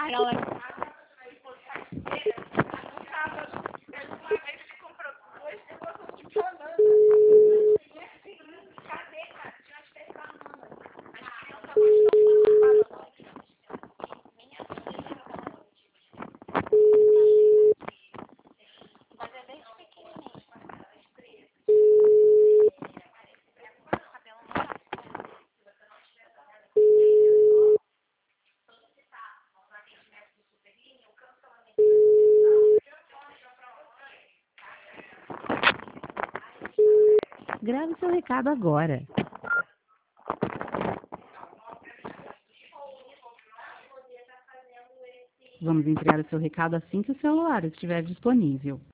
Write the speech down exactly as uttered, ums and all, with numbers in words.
Ai, ela... Grave seu recado agora. Vamos entregar o seu recado assim que o celular estiver disponível.